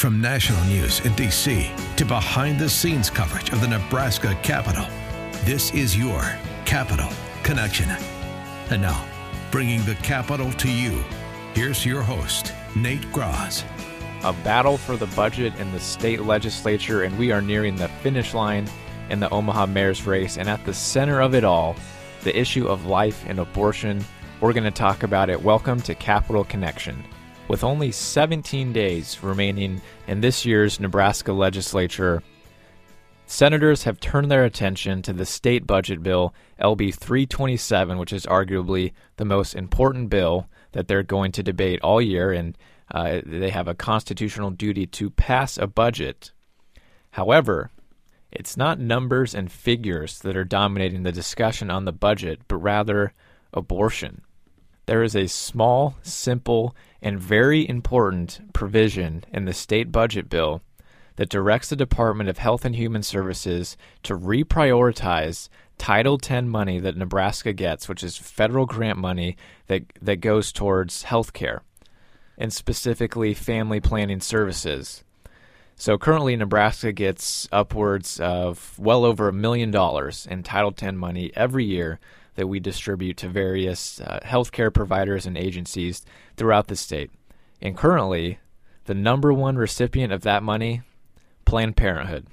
From national news in D.C. to behind-the-scenes coverage of the Nebraska Capitol, this is your Capitol Connection. And now, bringing the Capitol to you, here's your host, Nate Graz. A battle for the budget in the state legislature, and we are nearing the finish line in the Omaha mayor's race. And at the center of it all, the issue of life and abortion. We're going to talk about it. Welcome to Capitol Connection. With only 17 days remaining in this year's Nebraska legislature, senators have turned their attention to the state budget bill, LB 327, which is arguably the most important bill that they're going to debate all year, and they have a constitutional duty to pass a budget. However, it's not numbers and figures that are dominating the discussion on the budget, but rather abortion. There is a small, simple, and very important provision in the state budget bill that directs the Department of Health and Human Services to reprioritize Title X money that Nebraska gets, which is federal grant money that goes towards health care, and specifically family planning services. So currently Nebraska gets upwards of well over $1 million in Title X money every year that we distribute to various healthcare providers and agencies throughout the state. And currently, the number one recipient of that money, Planned Parenthood.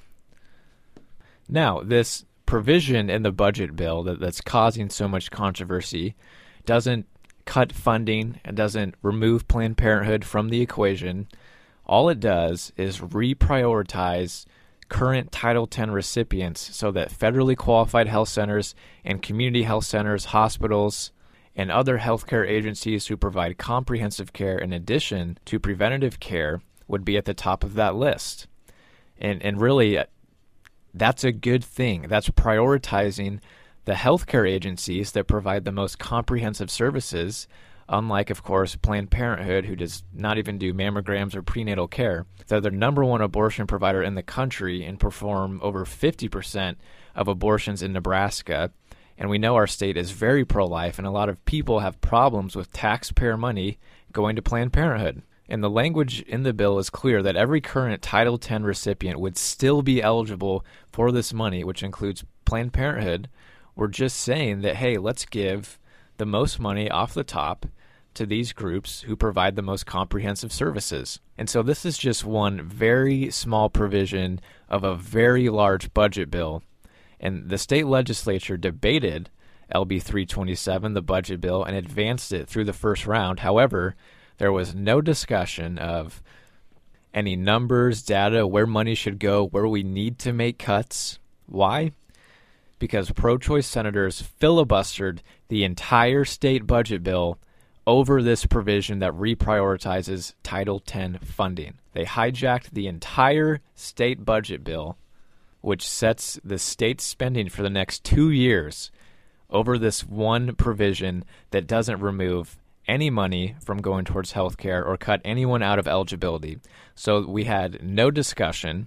Now, this provision in the budget bill that's causing so much controversy doesn't cut funding, it doesn't remove Planned Parenthood from the equation. All it does is reprioritize current Title X recipients so that federally qualified health centers and community health centers, hospitals, and other healthcare agencies who provide comprehensive care in addition to preventative care would be at the top of that list. And really, that's a good thing. That's prioritizing the healthcare agencies that provide the most comprehensive services, unlike, of course, Planned Parenthood, who does not even do mammograms or prenatal care. They're the number one abortion provider in the country and perform over 50% of abortions in Nebraska. And we know our state is very pro-life, and a lot of people have problems with taxpayer money going to Planned Parenthood. And the language in the bill is clear that every current Title X recipient would still be eligible for this money, which includes Planned Parenthood. We're just saying that, hey, let's give the most money off the top to these groups who provide the most comprehensive services. And so this is just one very small provision of a very large budget bill. And the state legislature debated LB 327, the budget bill, and advanced it through the first round. However, there was no discussion of any numbers, data, where money should go, where we need to make cuts. Why? Because pro-choice senators filibustered the entire state budget bill over this provision that reprioritizes Title X funding. They hijacked the entire state budget bill, which sets the state spending for the next 2 years over this one provision that doesn't remove any money from going towards health care or cut anyone out of eligibility. So we had no discussion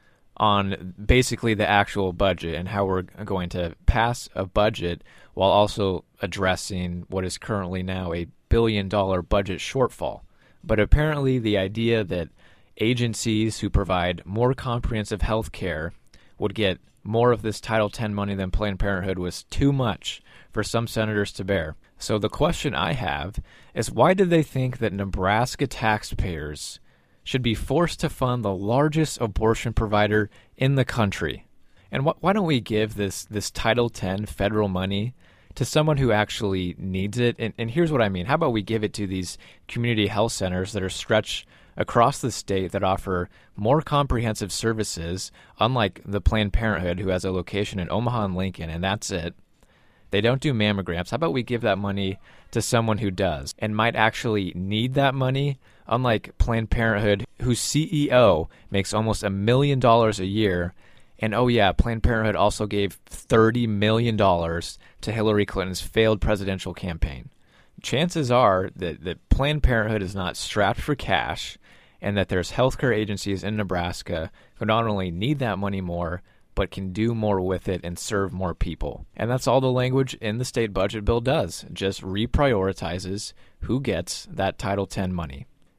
on basically the actual budget and how we're going to pass a budget while also addressing what is currently now $1 billion budget shortfall. But apparently the idea that agencies who provide more comprehensive health care would get more of this Title X money than Planned Parenthood was too much for some senators to bear. So the question I have is, why do they think that Nebraska taxpayers should be forced to fund the largest abortion provider in the country? And why don't we give this Title X federal money to someone who actually needs it? And here's what I mean. How about we give it to these community health centers that are stretched across the state that offer more comprehensive services, unlike the Planned Parenthood, who has a location in Omaha and Lincoln, and that's it. They don't do mammograms. How about we give that money to someone who does and might actually need that money, unlike Planned Parenthood, whose CEO makes almost $1 million a year. And oh yeah, Planned Parenthood also gave $30 million to Hillary Clinton's failed presidential campaign. Chances are that Planned Parenthood is not strapped for cash, and that there's healthcare agencies in Nebraska who not only need that money more, but can do more with it and serve more people. And that's all the language in the state budget bill does, just reprioritizes who gets that Title X money.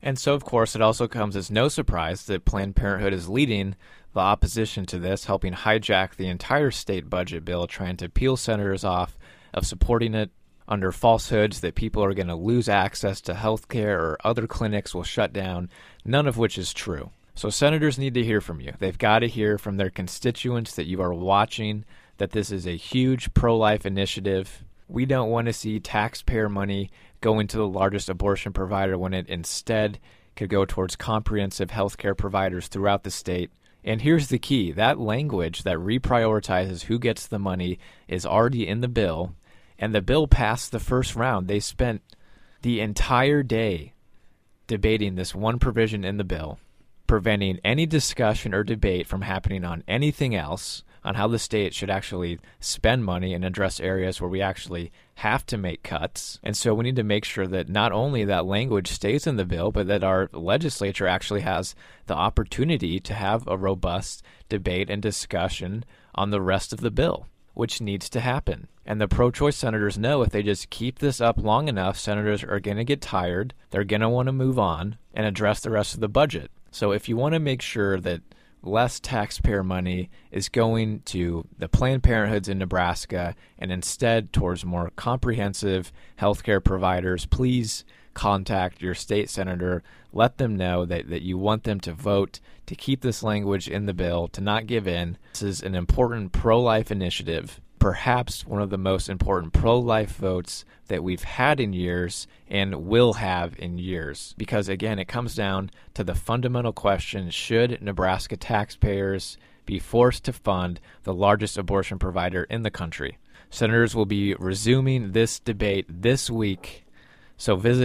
And so, of course, it also comes as no surprise that Planned Parenthood is leading the opposition to this, helping hijack the entire state budget bill, trying to peel senators off of supporting it under falsehoods that people are going to lose access to health care or other clinics will shut down, none of which is true. So senators need to hear from you. They've got to hear from their constituents that you are watching, that this is a huge pro-life initiative. We don't want to see taxpayer money going to the largest abortion provider when it instead could go towards comprehensive health care providers throughout the state. And here's the key. That language that reprioritizes who gets the money is already in the bill, and the bill passed the first round. They spent the entire day debating this one provision in the bill, preventing any discussion or debate from happening on anything else, on how the state should actually spend money and address areas where we actually have to make cuts. And so we need to make sure that not only that language stays in the bill, but that our legislature actually has the opportunity to have a robust debate and discussion on the rest of the bill, which needs to happen. And the pro-choice senators know if they just keep this up long enough, senators are going to get tired, they're going to want to move on and address the rest of the budget. So if you want to make sure that less taxpayer money is going to the Planned Parenthoods in Nebraska and instead towards more comprehensive healthcare providers, please contact your state senator. Let them know that you want them to vote to keep this language in the bill, to not give in. This is an important pro-life initiative, perhaps one of the most important pro-life votes that we've had in years and will have in years. Because again, it comes down to the fundamental question, should Nebraska taxpayers be forced to fund the largest abortion provider in the country? Senators will be resuming this debate this week, so visit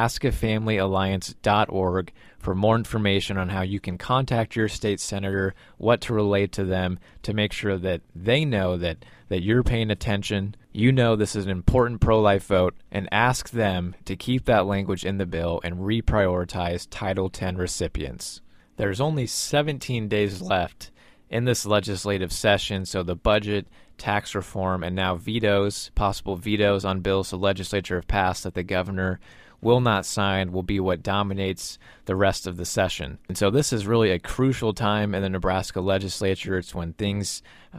nebraskafamilyalliance.org for more information on how you can contact your state senator, what to relate to them, to make sure that they know that you're paying attention, you know this is an important pro-life vote, and ask them to keep that language in the bill and reprioritize Title X recipients. There's only 17 days left in this legislative session, so the budget, tax reform, and now possible vetoes on bills the legislature have passed that the governor will not sign will be what dominates the rest of the session. And so this is really a crucial time in the Nebraska legislature. It's when things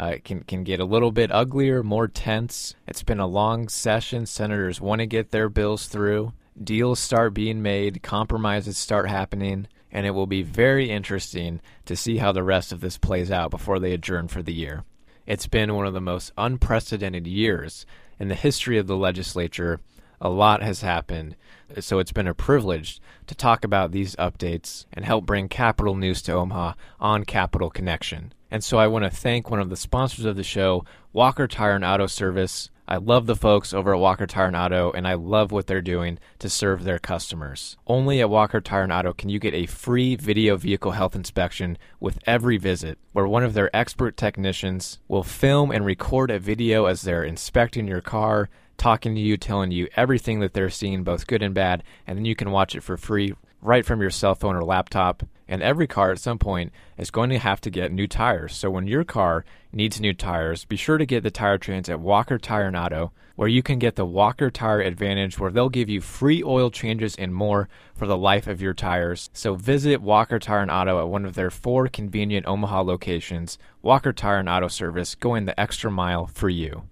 can get a little bit uglier, more tense. It's been a long session. Senators want to get their bills through. Deals start being made. Compromises start happening. And it will be very interesting to see how the rest of this plays out before they adjourn for the year. It's been one of the most unprecedented years in the history of the legislature. A lot has happened, so it's been a privilege to talk about these updates and help bring Capital News to Omaha on Capital Connection. And so I want to thank one of the sponsors of the show, Walker Tire and Auto Service. I love the folks over at Walker Tire and Auto, and I love what they're doing to serve their customers. Only at Walker Tire and Auto can you get a free video vehicle health inspection with every visit, where one of their expert technicians will film and record a video as they're inspecting your car, talking to you, telling you everything that they're seeing, both good and bad, and then you can watch it for free right from your cell phone or laptop. And every car at some point is going to have to get new tires. So when your car needs new tires, be sure to get the tire trains at Walker Tire and Auto, where you can get the Walker Tire Advantage, where they'll give you free oil changes and more for the life of your tires. So visit Walker Tire and Auto at one of their 4 convenient Omaha locations. Walker Tire and Auto Service, going the extra mile for you.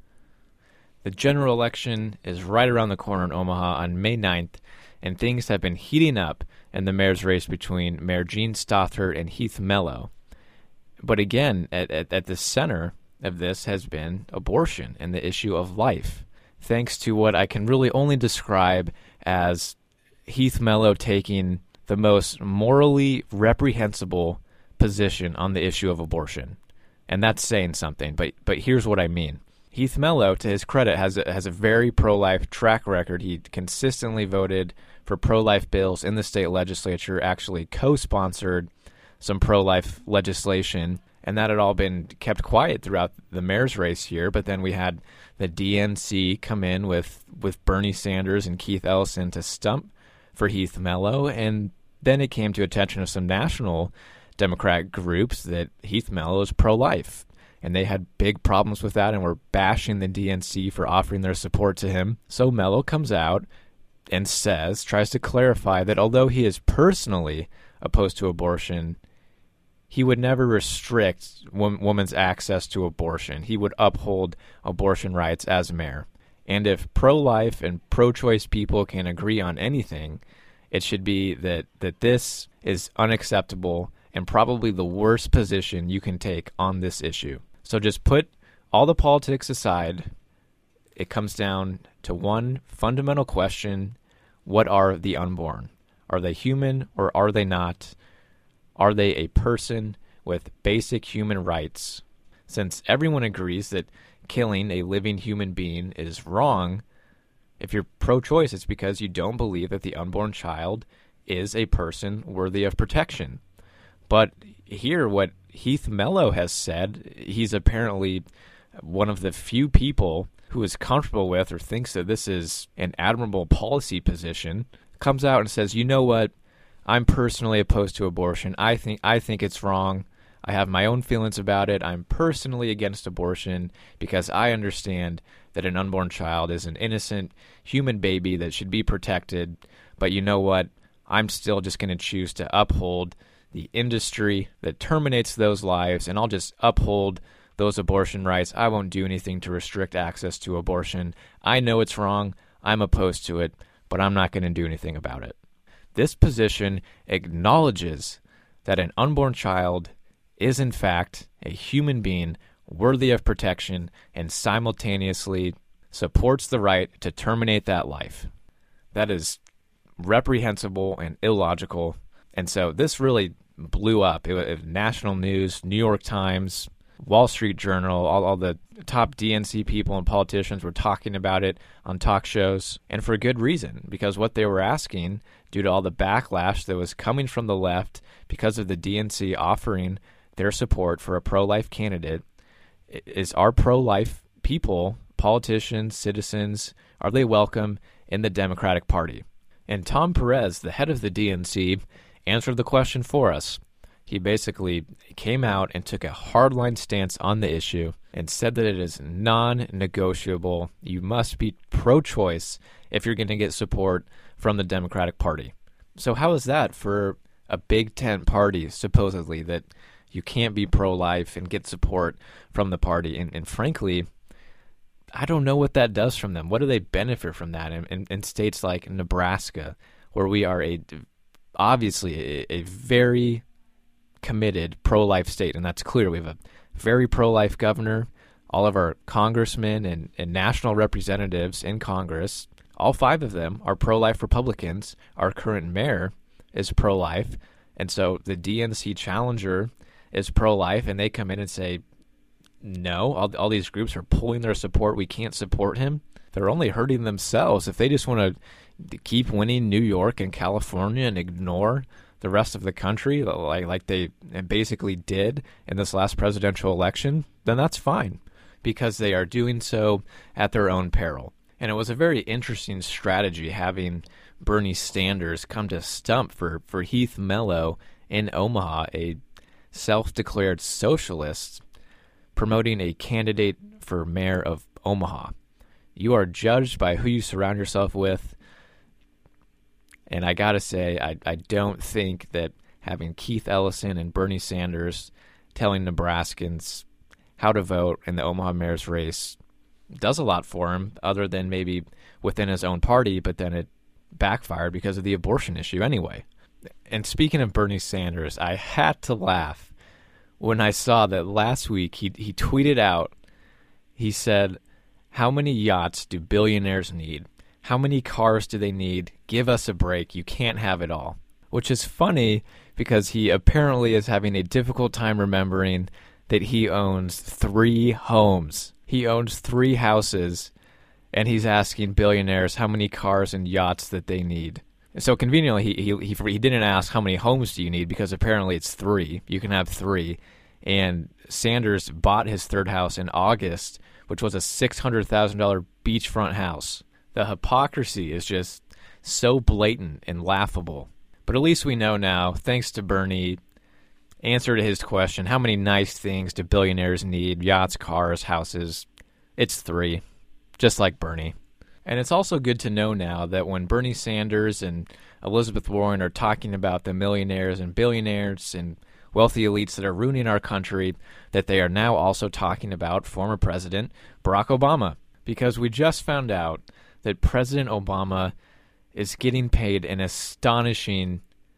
The general election is right around the corner in Omaha on May 9th, and things have been heating up in the mayor's race between Mayor Gene Stothert and Heath Mello. But again, at the center of this has been abortion and the issue of life, thanks to what I can really only describe as Heath Mello taking the most morally reprehensible position on the issue of abortion. And that's saying something, but here's what I mean. Heath Mello, to his credit, has a very pro-life track record. He consistently voted for pro-life bills in the state legislature, actually co-sponsored some pro-life legislation, and that had all been kept quiet throughout the mayor's race here. But then we had the DNC come in with Bernie Sanders and Keith Ellison to stump for Heath Mello, and then it came to attention of some national Democrat groups that Heath Mello is pro-life. And they had big problems with that and were bashing the DNC for offering their support to him. So Mello comes out and tries to clarify that although he is personally opposed to abortion, he would never restrict women's access to abortion. He would uphold abortion rights as mayor. And if pro-life and pro-choice people can agree on anything, it should be that this is unacceptable and probably the worst position you can take on this issue. So just put all the politics aside. It comes down to one fundamental question: what are the unborn? Are they human or are they not? Are they a person with basic human rights? Since everyone agrees that killing a living human being is wrong, if you're pro-choice, it's because you don't believe that the unborn child is a person worthy of protection. But here, what Heath Mello has said, he's apparently one of the few people who is comfortable with or thinks that this is an admirable policy position, comes out and says, you know what, I'm personally opposed to abortion. I think it's wrong. I have my own feelings about it. I'm personally against abortion because I understand that an unborn child is an innocent human baby that should be protected. But you know what? I'm still just going to choose to uphold the industry that terminates those lives, and I'll just uphold those abortion rights. I won't do anything to restrict access to abortion. I know it's wrong. I'm opposed to it, but I'm not going to do anything about it. This position acknowledges that an unborn child is in fact a human being worthy of protection and simultaneously supports the right to terminate that life. That is reprehensible and illogical. And so this really blew up. It was national news, New York Times, Wall Street Journal, all the top DNC people and politicians were talking about it on talk shows, and for good reason, because what they were asking, due to all the backlash that was coming from the left because of the DNC offering their support for a pro-life candidate, is our pro-life people, politicians, citizens, are they welcome in the Democratic Party? And Tom Perez, the head of the DNC, answered the question for us. He basically came out and took a hardline stance on the issue and said that it is non-negotiable. You must be pro-choice if you're going to get support from the Democratic Party. So how is that for a big tent party, supposedly, that you can't be pro-life and get support from the party? And frankly, I don't know what that does from them. What do they benefit from that in states like Nebraska, where we are obviously a very committed pro-life state, and that's clear. We have a very pro-life governor. All of our congressmen and national representatives in Congress, all 5 of them are pro-life Republicans. Our current mayor is pro-life, and so the DNC challenger is pro-life, and they come in and say, no, all these groups are pulling their support. We can't support him. They're only hurting themselves. If they just want to keep winning New York and California and ignore the rest of the country like they basically did in this last presidential election, then that's fine, because they are doing so at their own peril. And it was a very interesting strategy having Bernie Sanders come to stump for Heath Mello in Omaha, a self-declared socialist, promoting a candidate for mayor of Omaha. You are judged by who you surround yourself with. And I got to say, I don't think that having Keith Ellison and Bernie Sanders telling Nebraskans how to vote in the Omaha mayor's race does a lot for him, other than maybe within his own party, but then it backfired because of the abortion issue anyway. And speaking of Bernie Sanders, I had to laugh when I saw that last week he tweeted out, he said, how many yachts do billionaires need? How many cars do they need? Give us a break. You can't have it all. Which is funny because he apparently is having a difficult time remembering that he owns 3 homes. He owns 3 houses, and he's asking billionaires how many cars and yachts that they need. So conveniently, he didn't ask how many homes do you need, because apparently it's 3. You can have 3. And Sanders bought his 3rd house in August, which was a $600,000 beachfront house. The hypocrisy is just so blatant and laughable. But at least we know now, thanks to Bernie, answer to his question, how many nice things do billionaires need? Yachts, cars, houses. It's 3, just like Bernie. And it's also good to know now that when Bernie Sanders and Elizabeth Warren are talking about the millionaires and billionaires and wealthy elites that are ruining our country, that they are now also talking about former President Barack Obama. Because we just found out that President Obama is getting paid an astonishing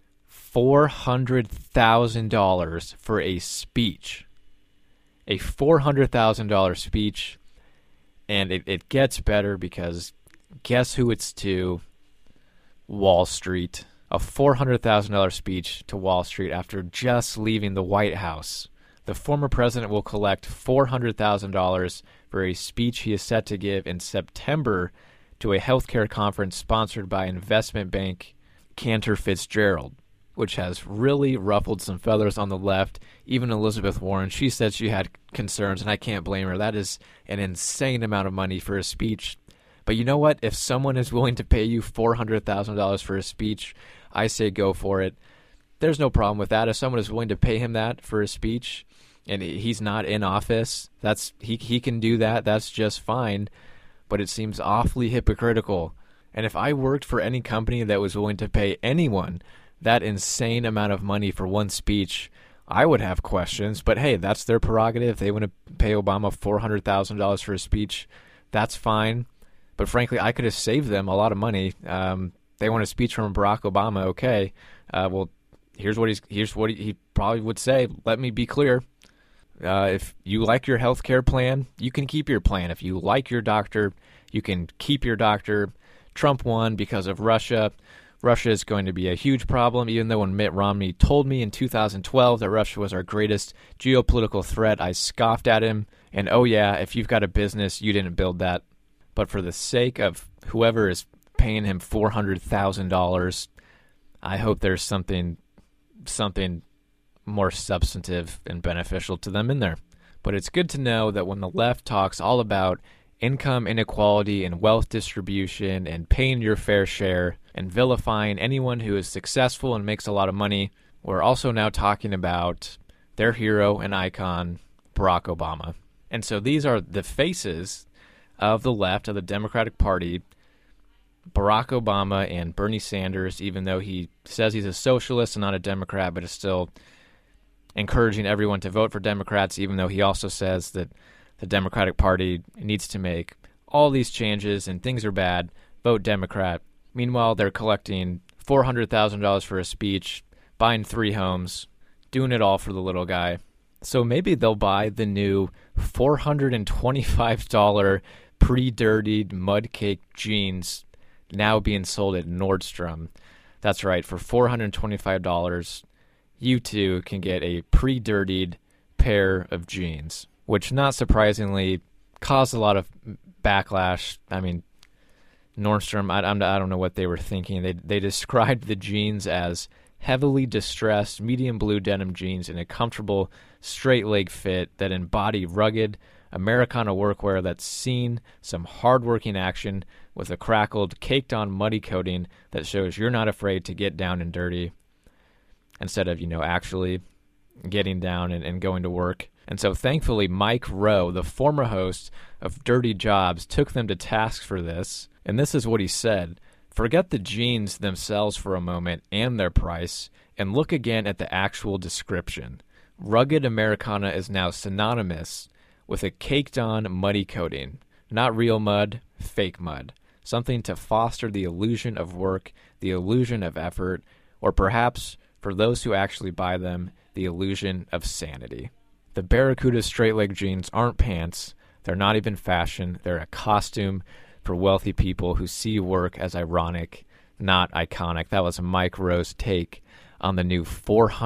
$400,000 for a speech. A $400,000 speech. And it gets better because guess who it's to? Wall Street. A $400,000 speech to Wall Street after just leaving the White House. The former president will collect $400,000 for a speech he is set to give in September to a healthcare conference sponsored by investment bank Cantor Fitzgerald, which has really ruffled some feathers on the left. Even Elizabeth Warren, she said she had concerns, and I can't blame her. That is an insane amount of money for a speech. But you know what? If someone is willing to pay you $400,000 for a speech, I say go for it. There's no problem with that. If someone is willing to pay him that for a speech and he's not in office, he can do that. That's just fine. But it seems awfully hypocritical. And if I worked for any company that was willing to pay anyone that insane amount of money for one speech, I would have questions. But hey, that's their prerogative. If they want to pay Obama $400,000 for a speech, that's fine. But frankly, I could have saved them a lot of money. They want a speech from Barack Obama. Okay, well, here's what he probably would say. Let me be clear. If you like your health care plan, you can keep your plan. If you like your doctor, you can keep your doctor. Trump won because of Russia. Russia is going to be a huge problem, even though when Mitt Romney told me in 2012 that Russia was our greatest geopolitical threat, I scoffed at him. And oh yeah, if you've got a business, you didn't build that. But for the sake of whoever is paying him $400,000, I hope there's something more substantive and beneficial to them in there. But it's good to know that when the left talks all about income inequality and wealth distribution and paying your fair share and vilifying anyone who is successful and makes a lot of money, we're also now talking about their hero and icon, Barack Obama. And so these are the faces of the left, of the Democratic Party, Barack Obama and Bernie Sanders, even though he says he's a socialist and not a Democrat, but is still encouraging everyone to vote for Democrats, even though he also says that the Democratic Party needs to make all these changes and things are bad, vote Democrat. Meanwhile, they're collecting $400,000 for a speech, buying 3 homes, doing it all for the little guy. So maybe they'll buy the new $425 pre-dirtied mud-caked jeans now being sold at Nordstrom. That's right, for $425, you too can get a pre-dirtied pair of jeans, which not surprisingly caused a lot of backlash. I mean, Nordstrom, I don't know what they were thinking. They described the jeans as heavily distressed medium blue denim jeans in a comfortable straight leg fit that embody rugged Americana workwear that's seen some hard-working action with a crackled, caked-on muddy coating that shows you're not afraid to get down and dirty instead of, actually getting down and going to work. And so thankfully Mike Rowe, the former host of Dirty Jobs, took them to task for this. And this is what he said: forget the jeans themselves for a moment and their price, and look again at the actual description. Rugged Americana is now synonymous with a caked-on muddy coating. Not real mud, fake mud. Something to foster the illusion of work, the illusion of effort, or perhaps, for those who actually buy them, the illusion of sanity. The Barracuda straight-leg jeans aren't pants. They're not even fashion. They're a costume for wealthy people who see work as ironic, not iconic. That was Mike Rowe's take on the new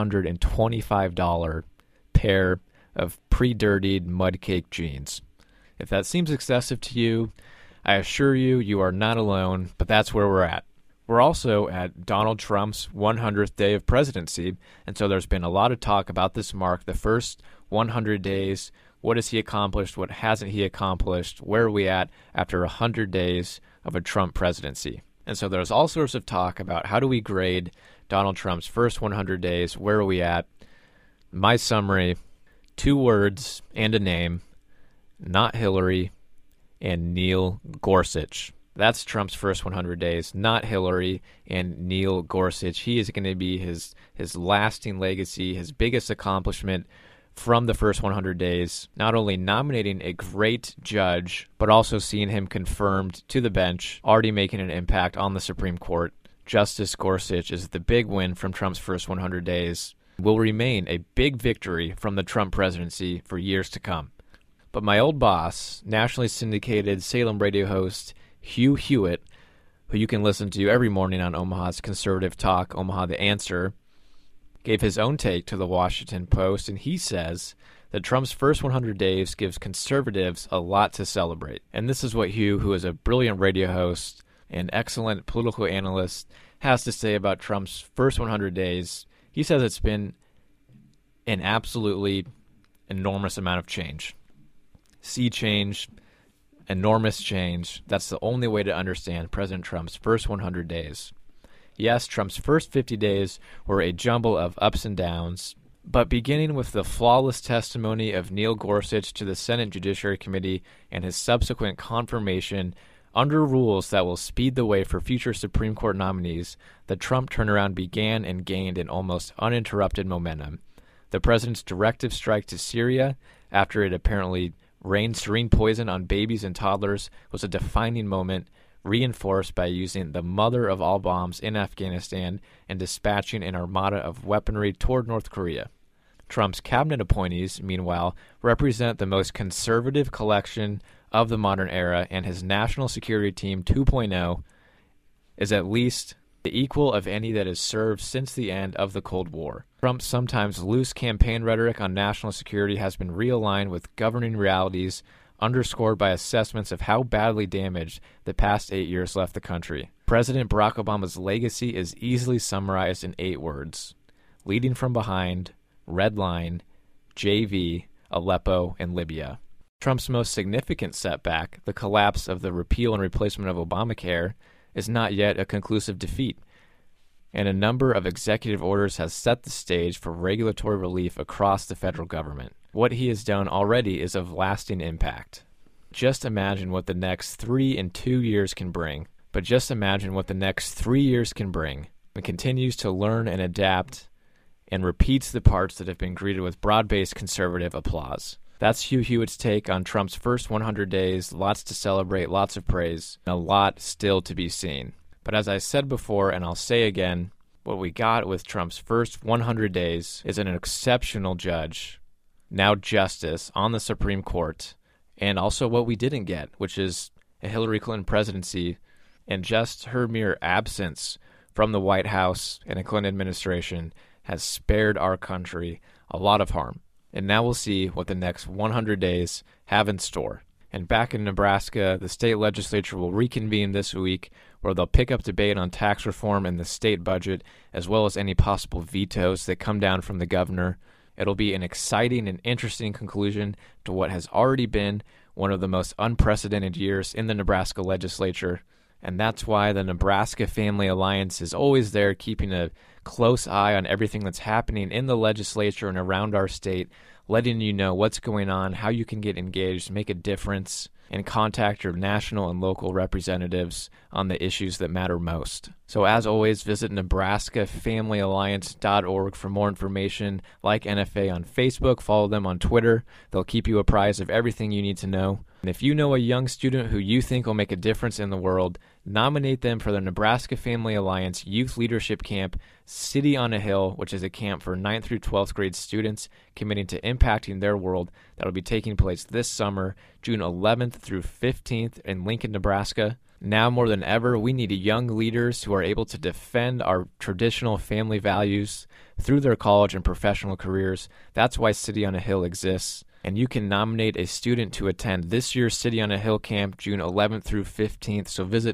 $425 pair of pre-dirtied mud-caked jeans. If that seems excessive to you, I assure you, you are not alone, but that's where we're at. We're also at Donald Trump's 100th day of presidency, and so there's been a lot of talk about this mark, the first 100 days. What has he accomplished? What hasn't he accomplished? Where are we at after 100 days of a Trump presidency? And so there's all sorts of talk about how do we grade Donald Trump's first 100 days? Where are we at? My summary: 2 words and a name: not Hillary and Neil Gorsuch. That's Trump's first 100 days, not Hillary and Neil Gorsuch. He is going to be his lasting legacy, his biggest accomplishment from the first 100 days, not only nominating a great judge, but also seeing him confirmed to the bench, already making an impact on the Supreme Court. Justice Gorsuch is the big win from Trump's first 100 days, will remain a big victory from the Trump presidency for years to come. But my old boss, nationally syndicated Salem radio host Hugh Hewitt, who you can listen to every morning on Omaha's conservative talk, Omaha the Answer, gave his own take to the Washington Post, and he says that Trump's first 100 days gives conservatives a lot to celebrate. And this is what Hugh, who is a brilliant radio host and excellent political analyst, has to say about Trump's first 100 days. He says it's been an absolutely enormous amount of change. Sea change, enormous change. That's the only way to understand President Trump's first 100 days. Yes, Trump's first 50 days were a jumble of ups and downs, but beginning with the flawless testimony of Neil Gorsuch to the Senate Judiciary Committee and his subsequent confirmation under rules that will speed the way for future Supreme Court nominees, the Trump turnaround began and gained an almost uninterrupted momentum. The president's directive strike to Syria, after it apparently rained serene poison on babies and toddlers, was a defining moment, reinforced by using the mother of all bombs in Afghanistan and dispatching an armada of weaponry toward North Korea. Trump's cabinet appointees, meanwhile, represent the most conservative collection of the modern era, and his National Security Team 2.0 is at least the equal of any that has served since the end of the Cold War. Trump's sometimes loose campaign rhetoric on national security has been realigned with governing realities, underscored by assessments of how badly damaged the past 8 years left the country. President Barack Obama's legacy is easily summarized in 8 words: leading from behind, red line, JV, Aleppo, and Libya. Trump's most significant setback, the collapse of the repeal and replacement of Obamacare, is not yet a conclusive defeat, and a number of executive orders has set the stage for regulatory relief across the federal government. What he has done already is of lasting impact. Just imagine what the next 3 and 2 years can bring. But just imagine what the next 3 years can bring, and continues to learn and adapt and repeats the parts that have been greeted with broad-based conservative applause. That's Hugh Hewitt's take on Trump's first 100 days. Lots to celebrate, lots of praise, and a lot still to be seen. But as I said before, and I'll say again, what we got with Trump's first 100 days is an exceptional judge, now justice, on the Supreme Court, and also what we didn't get, which is a Hillary Clinton presidency, and just her mere absence from the White House and a Clinton administration has spared our country a lot of harm. And now we'll see what the next 100 days have in store. And back in Nebraska, the state legislature will reconvene this week, where they'll pick up debate on tax reform and the state budget, as well as any possible vetoes that come down from the governor. It'll be an exciting and interesting conclusion to what has already been one of the most unprecedented years in the Nebraska legislature. And that's why the Nebraska Family Alliance is always there, keeping a close eye on everything that's happening in the legislature and around our state, letting you know what's going on, how you can get engaged, make a difference, and contact your national and local representatives on the issues that matter most. So as always, visit NebraskaFamilyAlliance.org for more information. Like NFA on Facebook, follow them on Twitter. They'll keep you apprised of everything you need to know. And if you know a young student who you think will make a difference in the world, nominate them for the Nebraska Family Alliance Youth Leadership Camp, City on a Hill, which is a camp for 9th through 12th grade students committing to impacting their world. That will be taking place this summer, June 11th through 15th in Lincoln, Nebraska. Now more than ever, we need young leaders who are able to defend our traditional family values through their college and professional careers. That's why City on a Hill exists. And you can nominate a student to attend this year's City on a Hill camp, June 11th through 15th. So visit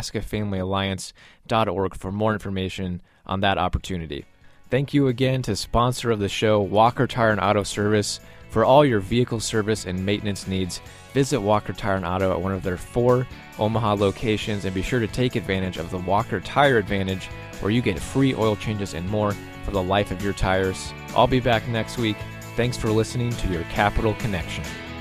NebraskaFamilyAlliance.org for more information on that opportunity. Thank you again to sponsor of the show, Walker Tire and Auto Service. For all your vehicle service and maintenance needs, visit Walker Tire and Auto at one of their 4 Omaha locations, and be sure to take advantage of the Walker Tire Advantage, where you get free oil changes and more for the life of your tires. I'll be back next week. Thanks for listening to your Capital Connection.